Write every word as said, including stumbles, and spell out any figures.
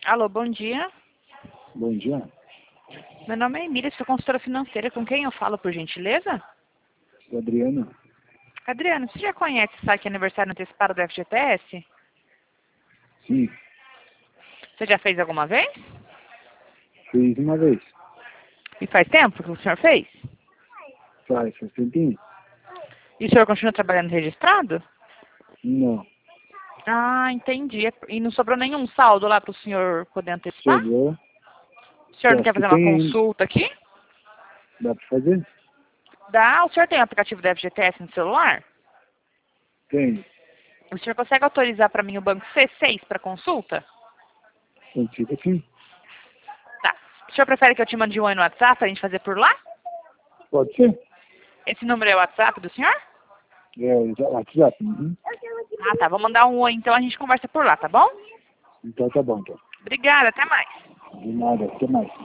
Alô, bom dia. Bom dia. Meu nome é Emília, sou consultora financeira. Com quem eu falo, por gentileza? Sou Adriana. Adriano, você já conhece o saque aniversário antecipado do F G T S? Sim, Você já fez alguma vez? fiz uma vez. E faz tempo que o senhor fez? Faz, faz tempinho? E o senhor continua trabalhando registrado? Não. Ah, entendi. E não sobrou nenhum saldo lá para o senhor poder antecipar? Sobrou. O senhor Eu não acho quer que fazer uma tem ainda. consulta aqui? Dá pra fazer? Dá. O senhor tem o aplicativo do F G T S no celular? Tem. O senhor consegue autorizar para mim o banco C seis para consulta? Consigo sim. Tá. O senhor prefere que eu te mande um oi no WhatsApp para a gente fazer por lá? Pode ser? Esse número é o WhatsApp do senhor? É, o WhatsApp. Uhum. Ah, tá. Vou mandar um oi, então a gente conversa por lá, tá bom? Então tá bom, então. Obrigada, até mais. De nada, até mais.